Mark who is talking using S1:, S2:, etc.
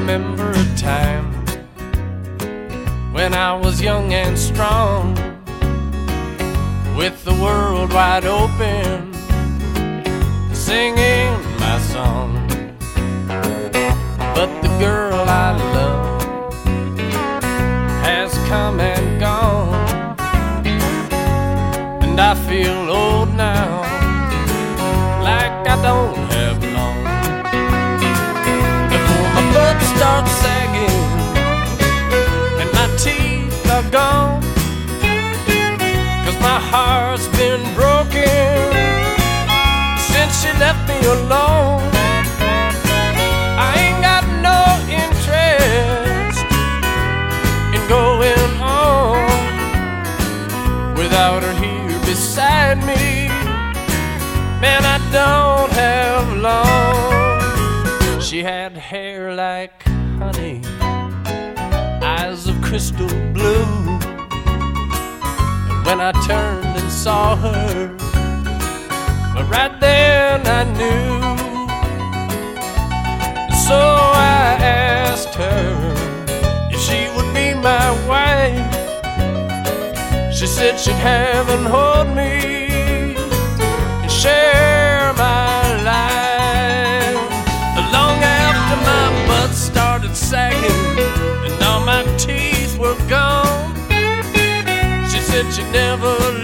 S1: remember a time when I was young and strong, with the world wide open, singing my song. But the girl I love has come and gone, and I feel old now, like I don't have long. Before my butt starts sagging and my teeth are gone, 'cause my heart's been broken since she left me alone. I ain't got no interest in going on without her here beside me. Man, I don't have long. She had hair like honey, eyes of crystal blue, and when I turned and saw her, but right then I knew. So I asked her if she would be my wife. She said she'd have and hold me and share my life. Long after my butt started sagging and all my teeth were gone, she said she'd never